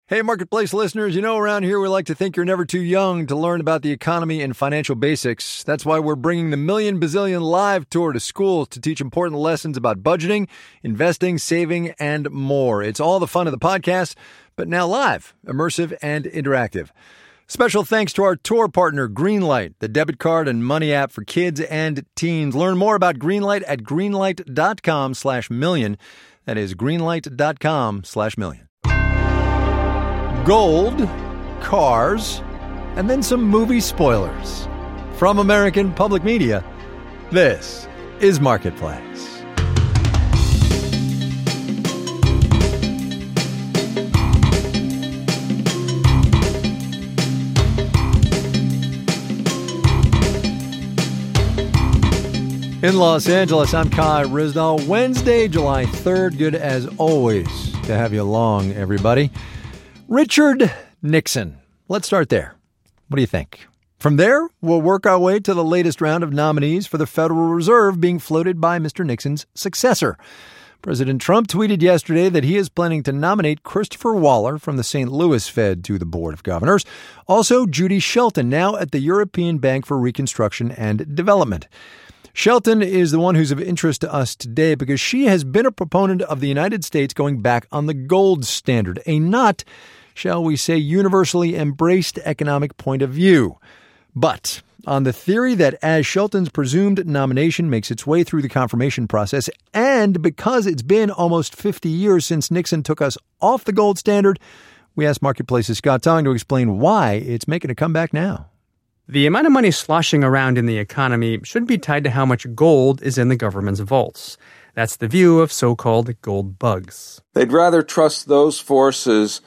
Hey, Marketplace listeners, around here we like to think you're never too young to learn about the economy and financial basics. That's why we're bringing the Million Bazillion Live Tour to schools to teach important lessons about budgeting, investing, saving, and more. It's all the fun of the podcast, but now live, immersive, and interactive. Special thanks to our tour partner, Greenlight, the debit card and money app for kids and teens. Learn more about Greenlight at greenlight.com/million. That is greenlight.com/million. Gold, cars, and then some movie spoilers. From American Public Media, this is Marketplace. In Los Angeles, I'm Kai Ryssdal. Wednesday, July 3rd. Good as always to have you along, everybody. Richard Nixon. Let's start there. What do you think? From there, we'll work our way to the latest round of nominees for the Federal Reserve being floated by Mr. Nixon's successor. President Trump tweeted yesterday that he is planning to nominate Christopher Waller from the St. Louis Fed to the Board of Governors. Also, Judy Shelton, now at the European Bank for Reconstruction and Development. Shelton is the one who's of interest to us today because she has been a proponent of the United States going back on the gold standard, a not, shall we say, universally embraced economic point of view. But on the theory that as Shelton's presumed nomination makes its way through the confirmation process, and because it's been almost 50 years since Nixon took us off the gold standard, we asked Marketplace's Scott Tong to explain why it's making a comeback now. The amount of money sloshing around in the economy should be tied to how much gold is in the government's vaults. That's the view of so-called gold bugs. They'd rather trust those forces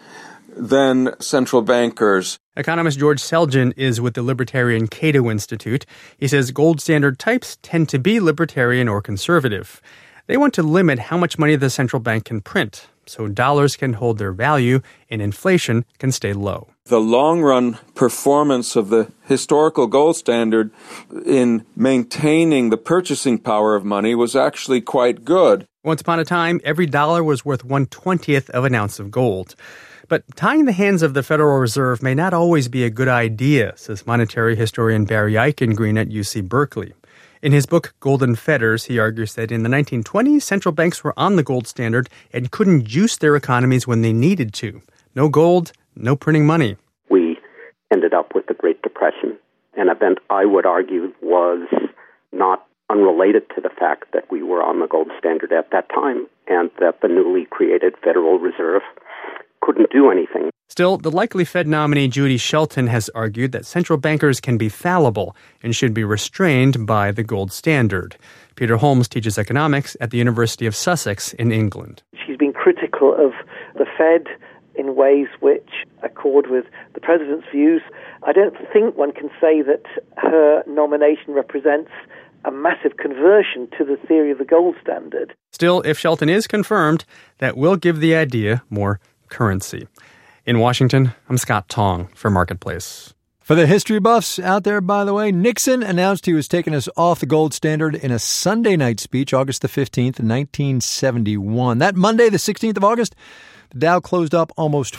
than central bankers. Economist George Selgin is with the libertarian Cato Institute. He says gold standard types tend to be libertarian or conservative. They want to limit how much money the central bank can print, so dollars can hold their value and inflation can stay low. The long-run performance of the historical gold standard in maintaining the purchasing power of money was actually quite good. Once upon a time, every dollar was worth 1/20th of an ounce of gold. But tying the hands of the Federal Reserve may not always be a good idea, says monetary historian Barry Eichengreen at UC Berkeley. In his book, Golden Fetters, he argues that in the 1920s, central banks were on the gold standard and couldn't juice their economies when they needed to. No gold, no printing money. We ended up with the Great Depression, an event I would argue was not unrelated to the fact that we were on the gold standard at that time and that the newly created Federal Reserve couldn't do anything. Still, the likely Fed nominee Judy Shelton has argued that central bankers can be fallible and should be restrained by the gold standard. Peter Holmes teaches economics at the University of Sussex in England. She's been critical of the Fed in ways which accord with the president's views. I don't think one can say that her nomination represents a massive conversion to the theory of the gold standard. Still, if Shelton is confirmed, that will give the idea more currency. In Washington, I'm Scott Tong for Marketplace. For the history buffs out there, by the way, Nixon announced he was taking us off the gold standard in a Sunday night speech, August the 15th, 1971. That Monday, the 16th of August, the Dow closed up almost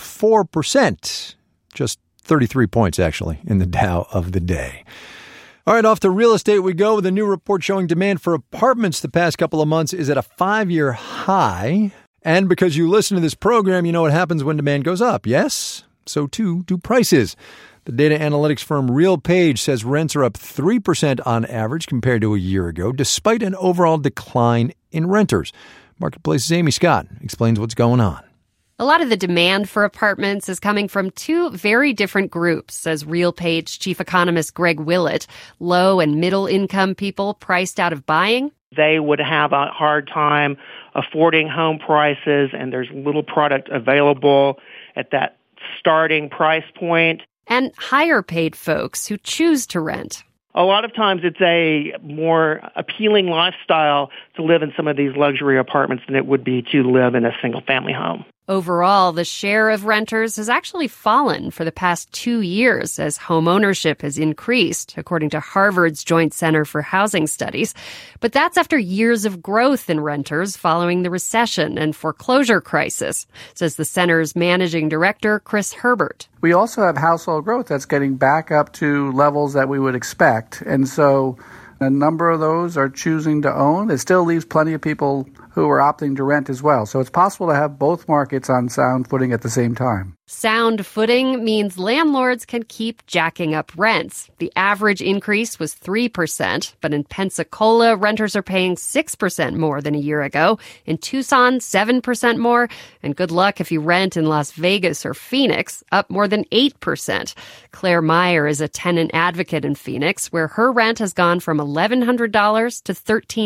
4%, just 33 points, actually, in the Dow of the day. All right, off to real estate we go with a new report showing demand for apartments the past couple of months is at a 5-year high. And because you listen to this program, you know what happens when demand goes up, yes? So too do prices. The data analytics firm RealPage says rents are up 3% on average compared to a year ago, despite an overall decline in renters. Marketplace's Amy Scott explains what's going on. A lot of the demand for apartments is coming from two very different groups, says RealPage chief economist Greg Willett. Low and middle income people priced out of buying. They would have a hard time affording home prices, and there's little product available at that starting price point. And higher paid folks who choose to rent. A lot of times it's a more appealing lifestyle to live in some of these luxury apartments than it would be to live in a single-family home. Overall, the share of renters has actually fallen for the past 2 years as home ownership has increased, according to Harvard's Joint Center for Housing Studies. But that's after years of growth in renters following the recession and foreclosure crisis, says the center's managing director, Chris Herbert. We also have household growth that's getting back up to levels that we would expect. And so a number of those are choosing to own. It still leaves plenty of people who are opting to rent as well. So it's possible to have both markets on sound footing at the same time. Sound footing means landlords can keep jacking up rents. The average increase was 3%, but in Pensacola, renters are paying 6% more than a year ago. In Tucson, 7% more. And good luck if you rent in Las Vegas or Phoenix, up more than 8%. Claire Meyer is a tenant advocate in Phoenix, where her rent has gone from $1,100 to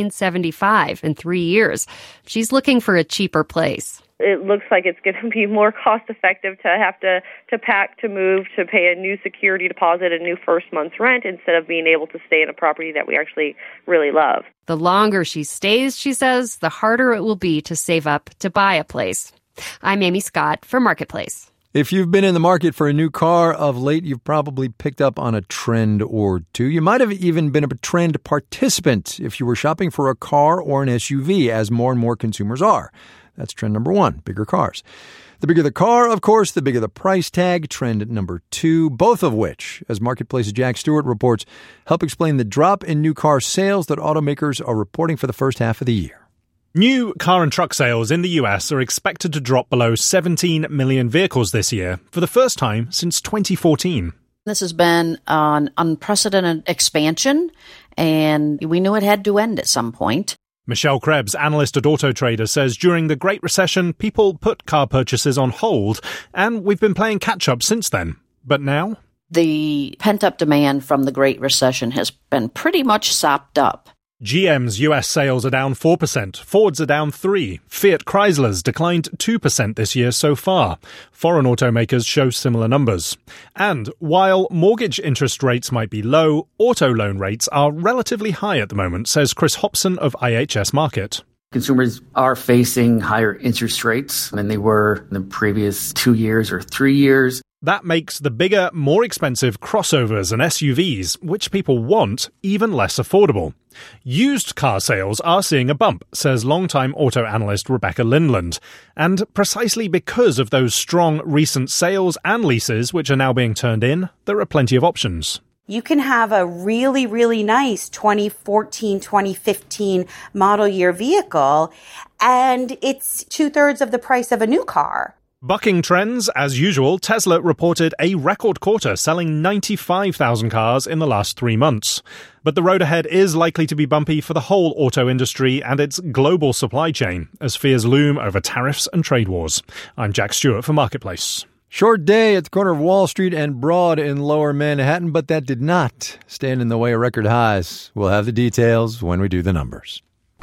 $1,375 in 3 years. She's looking for a cheaper place. It looks like it's going to be more cost-effective to have to pack, to move, to pay a new security deposit, a new first month's rent, instead of being able to stay in a property that we actually really love. The longer she stays, she says, the harder it will be to save up to buy a place. I'm Amy Scott for Marketplace. If you've been in the market for a new car of late, you've probably picked up on a trend or two. You might have even been a trend participant if you were shopping for a car or an SUV, as more and more consumers are. That's trend number one, bigger cars. The bigger the car, of course, the bigger the price tag. Trend number two, both of which, as Marketplace's Jack Stewart reports, help explain the drop in new car sales that automakers are reporting for the first half of the year. New car and truck sales in the US are expected to drop below 17 million vehicles this year for the first time since 2014. This has been an unprecedented expansion, and we knew it had to end at some point. Michelle Krebs, analyst at Auto Trader, says during the Great Recession, people put car purchases on hold, and we've been playing catch-up since then. But now? The pent-up demand from the Great Recession has been pretty much sopped up. GM's US sales are down 4%, Ford's are down 3%, Fiat Chrysler's declined 2% this year so far. Foreign automakers show similar numbers. And while mortgage interest rates might be low, auto loan rates are relatively high at the moment, says Chris Hobson of IHS Markit. Consumers are facing higher interest rates than they were in the previous 2 years or 3 years. That makes the bigger, more expensive crossovers and SUVs, which people want, even less affordable. Used car sales are seeing a bump, says longtime auto analyst Rebecca Lindland. And precisely because of those strong recent sales and leases which are now being turned in, there are plenty of options. You can have a really, really nice 2014, 2015 model year vehicle, and it's 2/3 of the price of a new car. Bucking trends, as usual, Tesla reported a record quarter, selling 95,000 cars in the last 3 months. But the road ahead is likely to be bumpy for the whole auto industry and its global supply chain, as fears loom over tariffs and trade wars. I'm Jack Stewart for Marketplace. Short day at the corner of Wall Street and Broad in Lower Manhattan, but that did not stand in the way of record highs. We'll have the details when we do the numbers.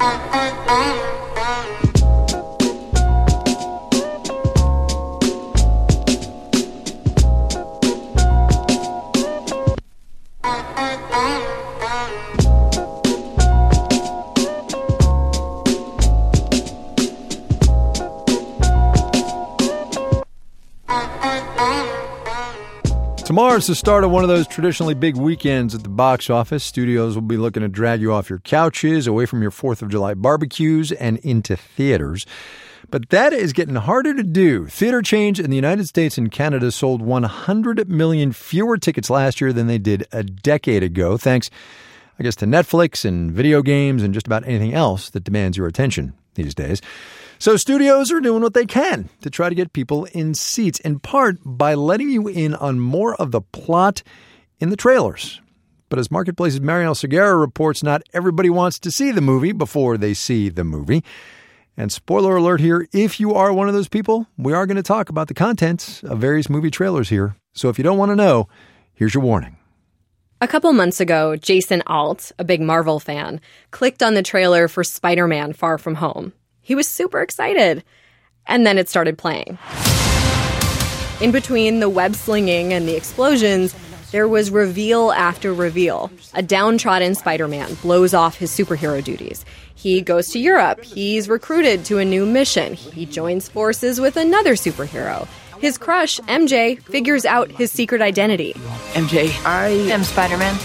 Tomorrow's the start of one of those traditionally big weekends at the box office. Studios will be looking to drag you off your couches, away from your 4th of July barbecues, and into theaters. But that is getting harder to do. Theater chains in the United States and Canada sold 100 million fewer tickets last year than they did a decade ago, thanks, I guess, to Netflix and video games and just about anything else that demands your attention these days. So studios are doing what they can to try to get people in seats, in part by letting you in on more of the plot in the trailers. But as Marketplace's Mariel Segura reports, not everybody wants to see the movie before they see the movie. And spoiler alert here, if you are one of those people, we are going to talk about the contents of various movie trailers here. So if you don't want to know, here's your warning. A couple months ago, Jason Alt, a big Marvel fan, clicked on the trailer for Spider-Man Far From Home. He was super excited. And then it started playing. In between the web slinging and the explosions, there was reveal after reveal. A downtrodden Spider-Man blows off his superhero duties. He goes to Europe. He's recruited to a new mission. He joins forces with another superhero. His crush, MJ, figures out his secret identity. MJ, I am Spider-Man.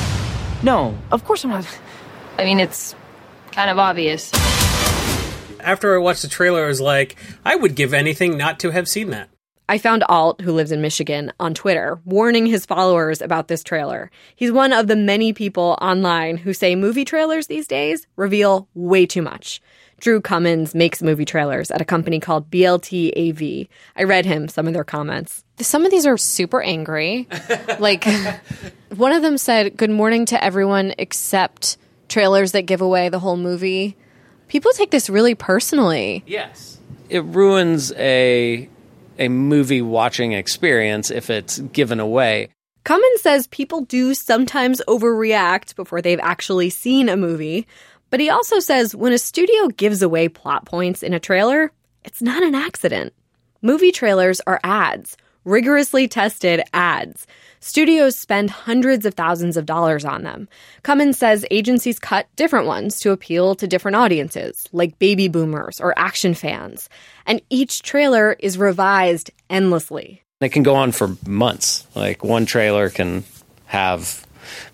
No, of course I'm not. I mean, it's kind of obvious. After I watched the trailer, I was like, I would give anything not to have seen that. I found Alt, who lives in Michigan, on Twitter, warning his followers about this trailer. He's one of the many people online who say movie trailers these days reveal way too much. Drew Cummins makes movie trailers at a company called BLT-AV. I read him some of their comments. Some of these are super angry. Like, one of them said, "Good morning to everyone except trailers that give away the whole movie." People take this really personally. Yes. It ruins a movie watching experience if it's given away. Cummins says people do sometimes overreact before they've actually seen a movie, but he also says when a studio gives away plot points in a trailer, it's not an accident. Movie trailers are ads, rigorously tested ads. Studios spend hundreds of thousands of dollars on them. Cummins says agencies cut different ones to appeal to different audiences, like baby boomers or action fans. And each trailer is revised endlessly. It can go on for months. Like, one trailer can have,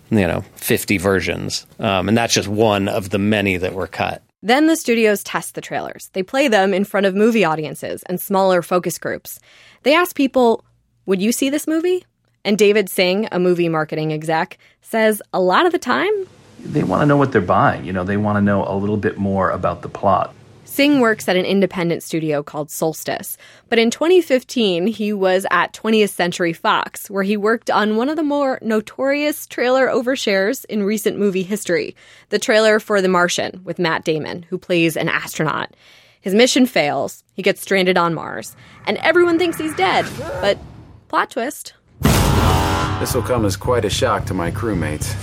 50 versions. And that's just one of the many that were cut. Then the studios test the trailers. They play them in front of movie audiences and smaller focus groups. They ask people, would you see this movie? And David Singh, a movie marketing exec, says a lot of the time, they want to know what they're buying. They want to know a little bit more about the plot. Singh works at an independent studio called Solstice. But in 2015, he was at 20th Century Fox, where he worked on one of the more notorious trailer overshares in recent movie history, the trailer for The Martian with Matt Damon, who plays an astronaut. His mission fails, he gets stranded on Mars, and everyone thinks he's dead. But plot twist. This will come as quite a shock to my crewmates.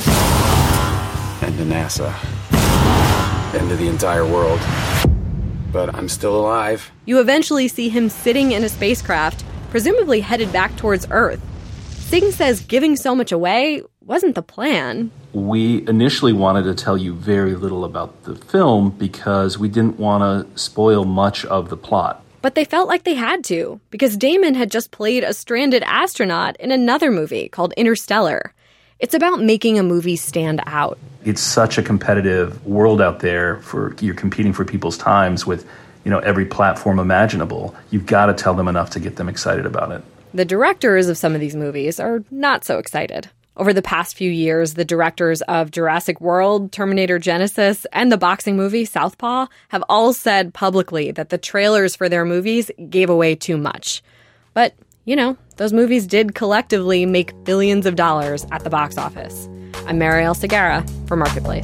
And to NASA. And to the entire world. But I'm still alive. You eventually see him sitting in a spacecraft, presumably headed back towards Earth. Singh says giving so much away wasn't the plan. We initially wanted to tell you very little about the film because we didn't want to spoil much of the plot. But they felt like they had to, because Damon had just played a stranded astronaut in another movie called Interstellar. It's about making a movie stand out. It's such a competitive world out there. You're competing for people's times with, every platform imaginable. You've got to tell them enough to get them excited about it. The directors of some of these movies are not so excited. Over the past few years, the directors of Jurassic World, Terminator Genesis, and the boxing movie Southpaw have all said publicly that the trailers for their movies gave away too much. But, those movies did collectively make billions of dollars at the box office. I'm Marielle Segarra for Marketplace.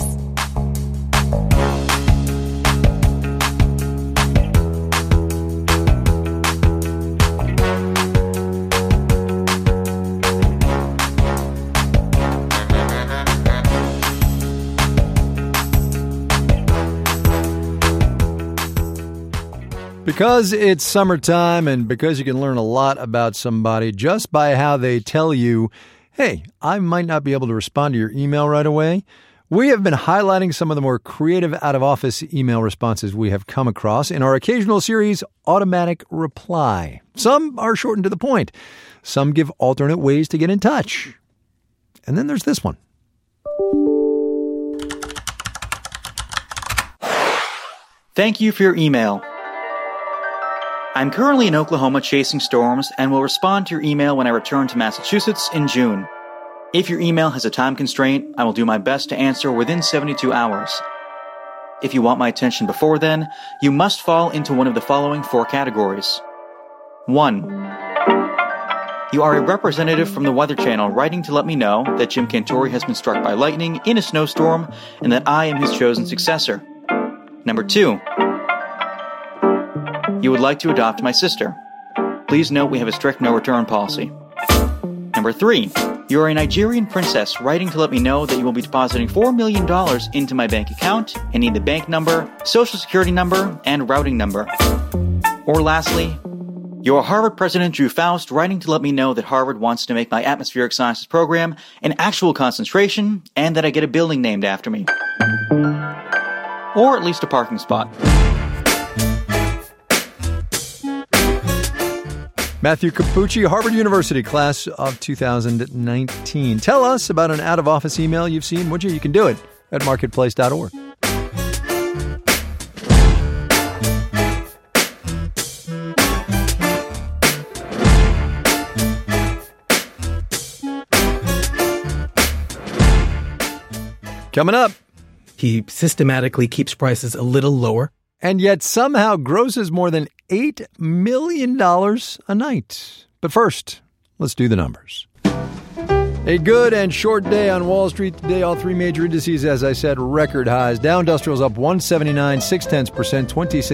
Because it's summertime and because you can learn a lot about somebody just by how they tell you, hey, I might not be able to respond to your email right away, we have been highlighting some of the more creative out-of-office email responses we have come across in our occasional series, Automatic Reply. Some are short and to the point. Some give alternate ways to get in touch. And then there's this one. Thank you for your email. I'm currently in Oklahoma chasing storms and will respond to your email when I return to Massachusetts in June. If your email has a time constraint, I will do my best to answer within 72 hours. If you want my attention before then, you must fall into one of the following 4 categories. 1. You are a representative from the Weather Channel writing to let me know that Jim Cantore has been struck by lightning in a snowstorm and that I am his chosen successor. Number 2. You would like to adopt my sister. Please note we have a strict no-return policy. Number 3. You are a Nigerian princess writing to let me know that you will be depositing $4 million into my bank account and need the bank number, social security number, and routing number. Or lastly, Your Harvard president, Drew Faust, writing to let me know that Harvard wants to make my atmospheric sciences program an actual concentration and that I get a building named after me. Or at least a parking spot. Matthew Capucci, Harvard University, class of 2019. Tell us about an out-of-office email you've seen, would you? You can do it at marketplace.org. Coming up. He systematically keeps prices a little lower. And yet somehow grosses more than $8 million a night. But first, let's do the numbers. A good and short day on Wall Street today. All three major indices, as I said, record highs. Dow Industrial's up 179, 0.6%,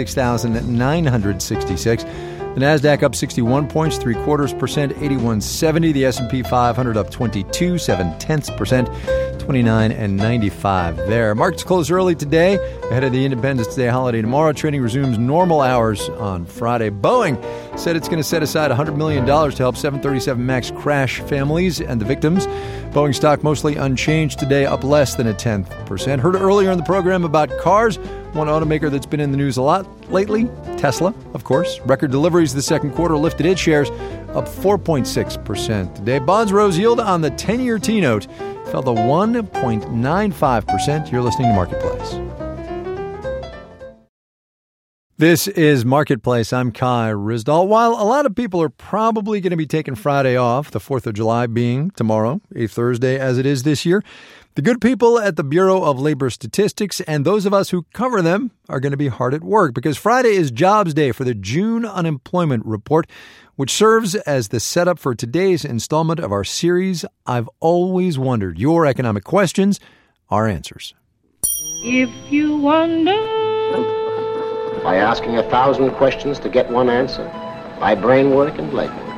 26,966. The Nasdaq up 61 points, 0.75%, 8170. The S&P 500 up 22, 0.7%, 29.95 there. Markets close early today ahead of the Independence Day holiday tomorrow. Trading resumes normal hours on Friday. Boeing said it's going to set aside $100 million to help 737 MAX crash families and the victims. Boeing stock mostly unchanged today, up less than 0.1%. Heard earlier in the program about cars. One automaker that's been in the news a lot lately, Tesla, of course. Record deliveries the second quarter lifted its shares up 4.6% today. Bonds rose. Yield on the 10-year T-note fell to 1.95%. You're listening to Marketplace. This is Marketplace. I'm Kai Ryssdal. While a lot of people are probably going to be taking Friday off, the 4th of July being tomorrow, a Thursday as it is this year, the good people at the Bureau of Labor Statistics and those of us who cover them are going to be hard at work because Friday is Jobs Day for the June Unemployment Report, which serves as the setup for today's installment of our series, I've Always Wondered. Your economic questions, our answers. If you wonder... By asking 1,000 questions to get one answer. By brain work and leg work.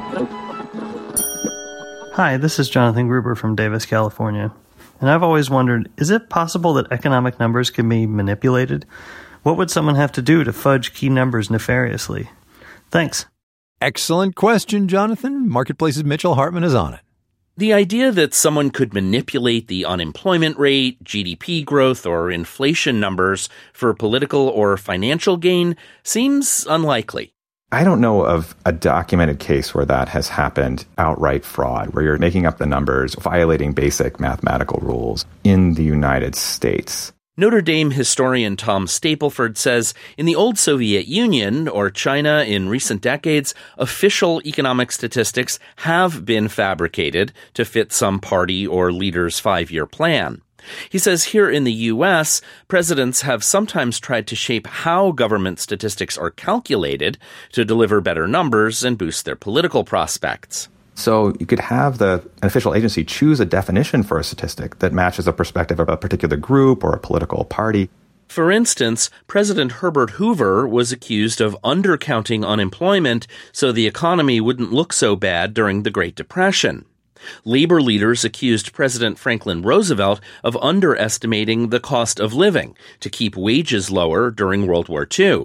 Hi, this is Jonathan Gruber from Davis, California. And I've always wondered, is it possible that economic numbers can be manipulated? What would someone have to do to fudge key numbers nefariously? Thanks. Excellent question, Jonathan. Marketplace's Mitchell Hartman is on it. The idea that someone could manipulate the unemployment rate, GDP growth, or inflation numbers for political or financial gain seems unlikely. I don't know of a documented case where that has happened, outright fraud, where you're making up the numbers, violating basic mathematical rules in the United States. Notre Dame historian Tom Stapleford says in the old Soviet Union or China in recent decades, official economic statistics have been fabricated to fit some party or leader's 5-year plan. He says here in the U.S., presidents have sometimes tried to shape how government statistics are calculated to deliver better numbers and boost their political prospects. So you could have an official agency choose a definition for a statistic that matches the perspective of a particular group or a political party. For instance, President Herbert Hoover was accused of undercounting unemployment so the economy wouldn't look so bad during the Great Depression. Labor leaders accused President Franklin Roosevelt of underestimating the cost of living to keep wages lower during World War II.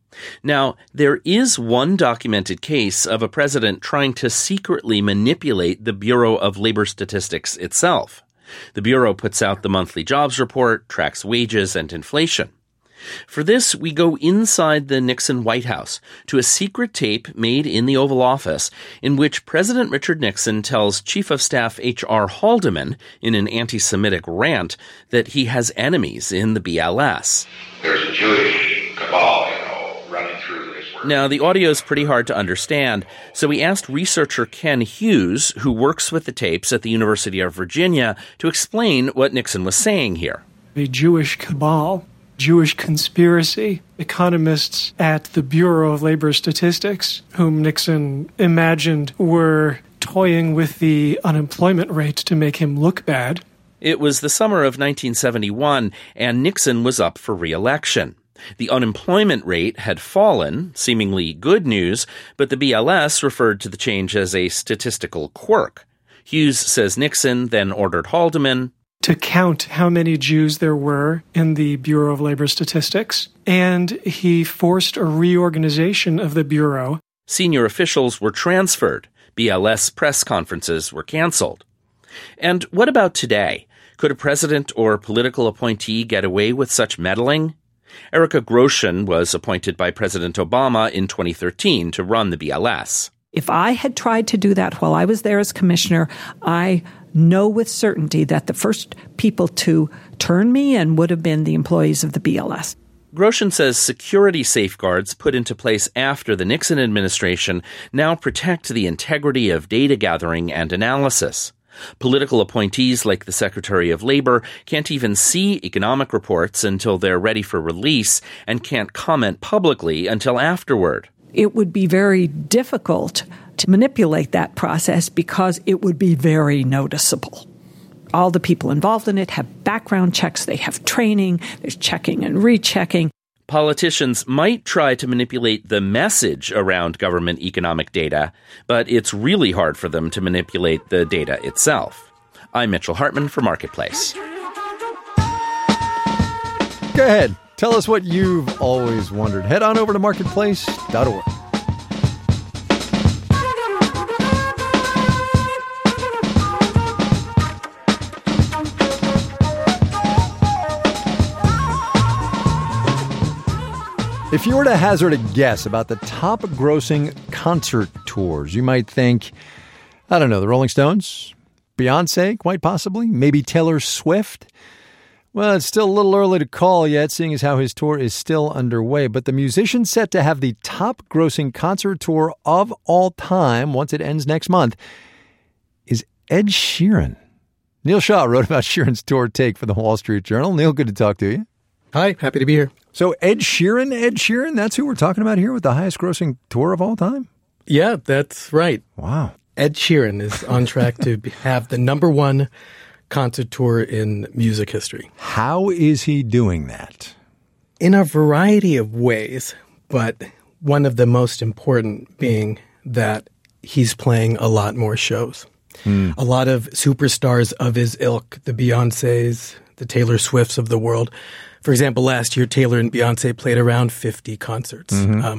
Now, there is one documented case of a president trying to secretly manipulate the Bureau of Labor Statistics itself. The Bureau puts out the monthly jobs report, tracks wages and inflation. For this, we go inside the Nixon White House to a secret tape made in the Oval Office in which President Richard Nixon tells Chief of Staff H.R. Haldeman in an anti-Semitic rant that he has enemies in the BLS. There's a Jewish cabal, running through this. Now, the audio is pretty hard to understand, so we asked researcher Ken Hughes, who works with the tapes at the University of Virginia, to explain what Nixon was saying here. A Jewish cabal, Jewish conspiracy, economists at the Bureau of Labor Statistics, whom Nixon imagined were toying with the unemployment rate to make him look bad. It was the summer of 1971, and Nixon was up for re-election. The unemployment rate had fallen, seemingly good news, but the BLS referred to the change as a statistical quirk. Hughes says Nixon then ordered Haldeman to count how many Jews there were in the Bureau of Labor Statistics, and he forced a reorganization of the Bureau Senior officials were transferred. BLS press conferences were canceled. And what about today? Could a president or political appointee get away with such meddling? Erica Grosjean was appointed by President Obama in 2013 to run the BLS. If I had tried to do that while I was there as commissioner, I know with certainty that the first people to turn me in would have been the employees of the BLS. Grosjean says security safeguards put into place after the Nixon administration now protect the integrity of data gathering and analysis. Political appointees like the Secretary of Labor can't even see economic reports until they're ready for release and can't comment publicly until afterward. It would be very difficult to manipulate that process because it would be very noticeable. All the people involved in it have background checks, they have training, there's checking and rechecking. Politicians might try to manipulate the message around government economic data, but it's really hard for them to manipulate the data itself. I'm Mitchell Hartman for Marketplace. Go ahead. Tell us what you've always wondered. Head on over to marketplace.org. If you were to hazard a guess about the top grossing concert tours, you might think, I don't know, the Rolling Stones, Beyonce, quite possibly, maybe Taylor Swift. Well, it's still a little early to call yet, seeing as how his tour is still underway. But the musician set to have the top grossing concert tour of all time, once it ends next month, is Ed Sheeran. Neil Shaw wrote about Sheeran's tour take for the Wall Street Journal. Neil, good to talk to you. Hi, happy to be here. So Ed Sheeran, that's who we're talking about here with the highest grossing tour of all time? Yeah, that's right. Wow. Ed Sheeran is on track to have the number one concert tour in music history. How is he doing that? In a variety of ways, but one of the most important being that he's playing a lot more shows. A lot of superstars of his ilk, the Beyoncés, the Taylor Swifts of the world. For example, last year, Taylor and Beyonce played around 50 concerts.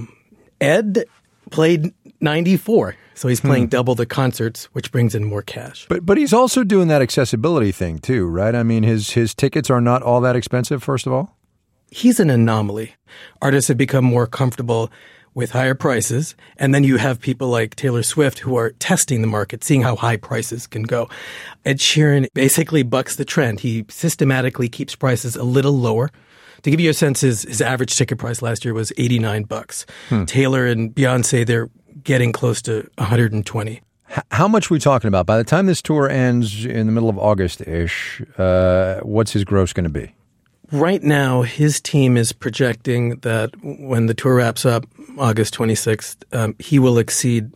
Ed played 94, so he's playing double the concerts, which brings in more cash. But he's also doing that accessibility thing too, right? I mean, his tickets are not all that expensive, first of all? He's an anomaly. Artists have become more comfortable with higher prices, and then you have people like Taylor Swift who are testing the market, seeing how high prices can go. Ed Sheeran basically bucks the trend. He systematically keeps prices a little lower. To give you a sense, his average ticket price last year was $89. Taylor and Beyonce, they're getting close to $120. How much are we talking about? By the time this tour ends in the middle of August-ish, what's his gross going to be? Right now, his team is projecting that when the tour wraps up August 26th, he will exceed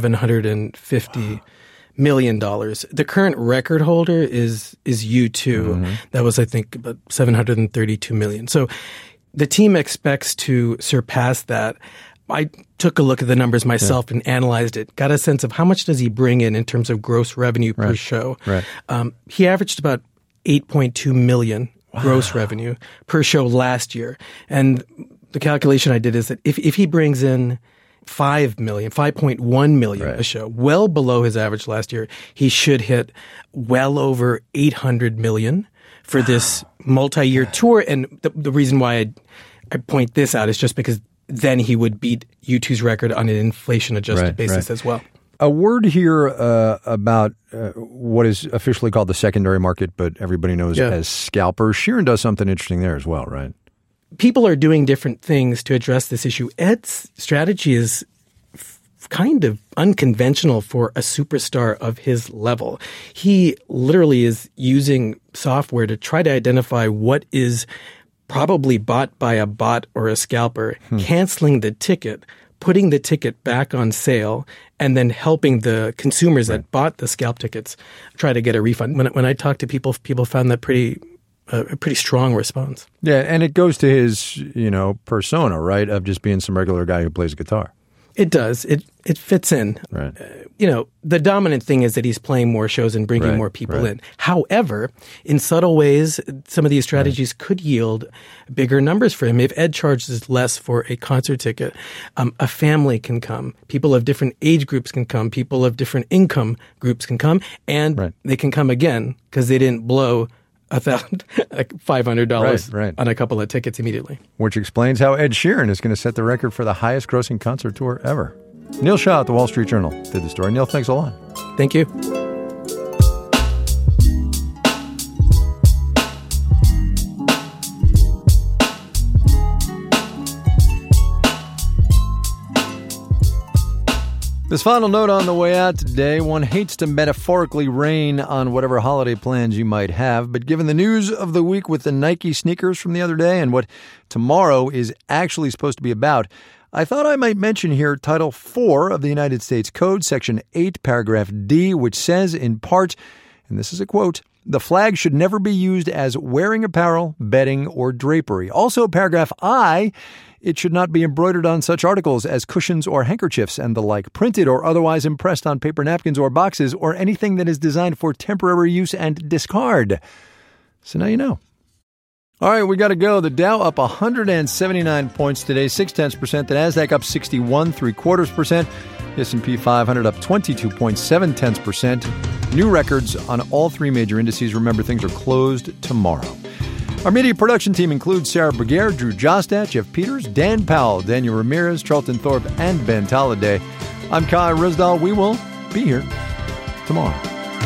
$750 million. The current record holder is U2. That was, I think, about $732 million. So the team expects to surpass that. I took a look at the numbers myself and analyzed it, got a sense of how much does he bring in terms of gross revenue per show. Right. He averaged about $8.2 million gross revenue per show last year. And the calculation I did is that if he brings in $5.1 million a show, well below his average last year, he should hit well over $800 million for this multi-year tour. And the reason why I point this out is just because then he would beat U2's record on an inflation-adjusted basis as well. A word here about what is officially called the secondary market, but everybody knows as scalpers. Sheeran does something interesting there as well, right? People are doing different things to address this issue. Ed's strategy is kind of unconventional for a superstar of his level. He literally is using software to try to identify what is probably bought by a bot or a scalper, canceling the ticket, putting the ticket back on sale, and then helping the consumers that bought the scalp tickets try to get a refund. When I talked to people found that a pretty strong response. Yeah, and it goes to his, persona, right, of just being some regular guy who plays guitar. It does. It fits in. Right. The dominant thing is that he's playing more shows and bringing more people in. However, in subtle ways, some of these strategies could yield bigger numbers for him. If Ed charges less for a concert ticket, a family can come. People of different age groups can come. People of different income groups can come. And they can come again because they didn't blow $500 on a couple of tickets immediately. Which explains how Ed Sheeran is going to set the record for the highest grossing concert tour ever. Neil Shah at the Wall Street Journal did the story. Neil, thanks a lot. Thank you. This final note on the way out today, one hates to metaphorically rain on whatever holiday plans you might have, but given the news of the week with the Nike sneakers from the other day and what tomorrow is actually supposed to be about, I thought I might mention here Title 4 of the United States Code, Section 8, Paragraph D, which says in part, and this is a quote, "The flag should never be used as wearing apparel, bedding, or drapery." Also, Paragraph I, it should not be embroidered on such articles as cushions or handkerchiefs and the like, printed or otherwise impressed on paper napkins or boxes, or anything that is designed for temporary use and discard. So now you know. All right, we got to go. The Dow up 179 points today, 0.6%. The Nasdaq up 61.75%. The S&P 500 up 22.7%. New records on all three major indices. Remember, things are closed tomorrow. Our media production team includes Sarah Bergere, Drew Jostat, Jeff Peters, Dan Powell, Daniel Ramirez, Charlton Thorpe, and Ben Tolliday. I'm Kai Ryssdal. We will be here tomorrow.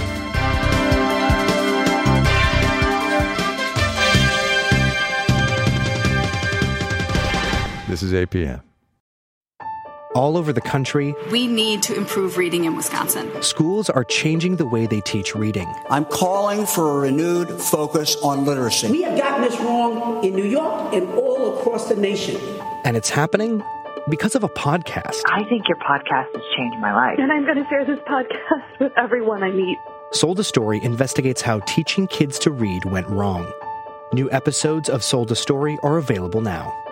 This is APM. All over the country, we need to improve reading in Wisconsin. Schools are changing the way they teach reading. I'm calling for a renewed focus on literacy. We have gotten this wrong in New York and all across the nation. And it's happening because of a podcast. I think your podcast has changed my life. And I'm going to share this podcast with everyone I meet. Sold a Story investigates how teaching kids to read went wrong. New episodes of Sold a Story are available now.